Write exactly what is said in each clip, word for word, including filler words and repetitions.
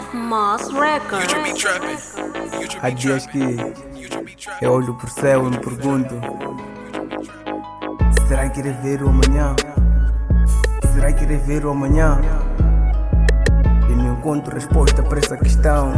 F-Moss Records. Há dias que eu olho pro céu e me pergunto: será que irei ver o amanhã? Será que irei ver o amanhã? E não encontro resposta para essa questão.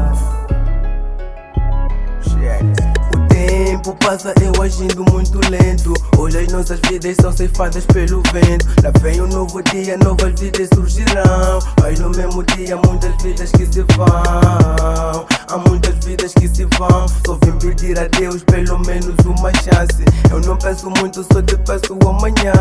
Shit. O tempo passa, eu agindo muito lento. Hoje as nossas vidas são ceifadas pelo vento. Lá vem um novo dia, novas vidas surgirão. Mas no mesmo dia muitas vidas que se vão. Há muitas vidas que se vão. Só vim pedir a Deus pelo menos uma chance. Eu não peço muito, só te peço amanhã.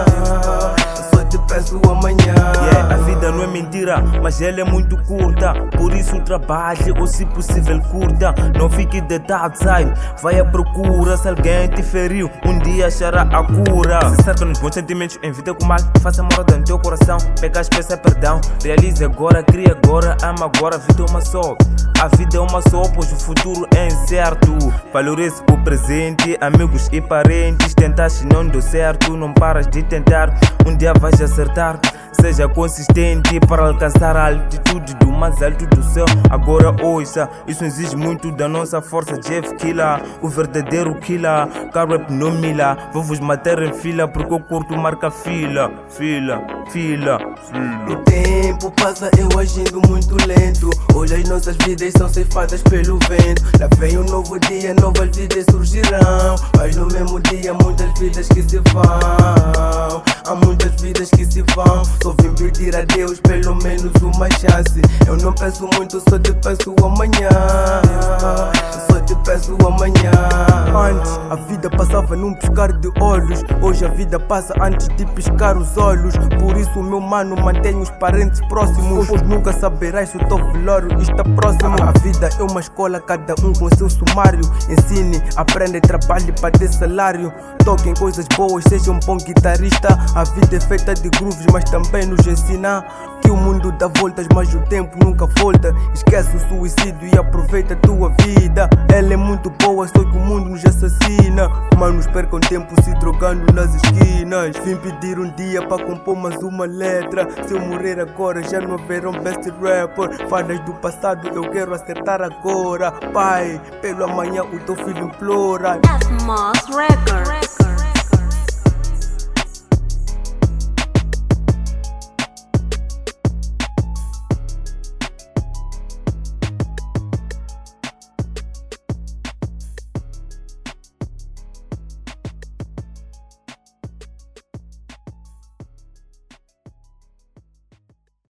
Só te peço amanhã. Yeah, a vida não é mentira, mas ela é muito curta. Por isso trabalhe ou se possível curta. Não fique deitado, sai, vai à procura. Se alguém te feriu, um dia achará a cura. Se cerca nos bons sentimentos, evita com mal. Faça morada no teu coração, pega as peças, perdão. Realize agora, cria agora, ama agora. A vida é uma só, a vida é uma só, pois o futuro é incerto. Valorize o presente, amigos e parentes. Tentaste não deu certo, não paras de tentar. Um dia vais acertar. Seja consistente para alcançar a altitude do mais alto do céu. Agora ouça, isso exige muito da nossa força. Jeff Killer, o verdadeiro killer. Carrap não mila, vou vos matar em fila, porque eu curto marca fila. Fila, fila, fila. O tempo passa, eu agindo muito lento. Hoje as nossas vidas são ceifadas pelo vento. Lá vem um novo dia, novas vidas surgirão. Mas no mesmo dia muitas vidas que se vão. Há muitas vidas que se vão. Só vim pedir a Deus pelo menos uma chance. Eu não peço muito, só te peço amanhã. Só te peço amanhã. Antes a vida passava num piscar de olhos. Hoje a vida passa antes de piscar os olhos. Por isso meu mano, mantenha os parentes próximos, pois nunca saberás se o teu velório está próximo. A vida é uma escola, cada um com seu sumário. Ensine, aprenda, trabalhe para ter salário. Toquem coisas boas, seja um bom guitarrista. A vida é feita de grooves, mas também nos ensina que o mundo dá voltas, mas o tempo nunca volta. Esquece o suicídio e aproveita a tua vida. Ela é muito boa, só que o mundo nos assassina. Manos percam tempo se drogando nas esquinas. Vim pedir um dia para compor mais uma letra. Se eu morrer agora já não haverá um best rapper. Fadas do passado eu quero acertar agora. Pai, pelo amanhã o teu filho implora. F-Moss Records.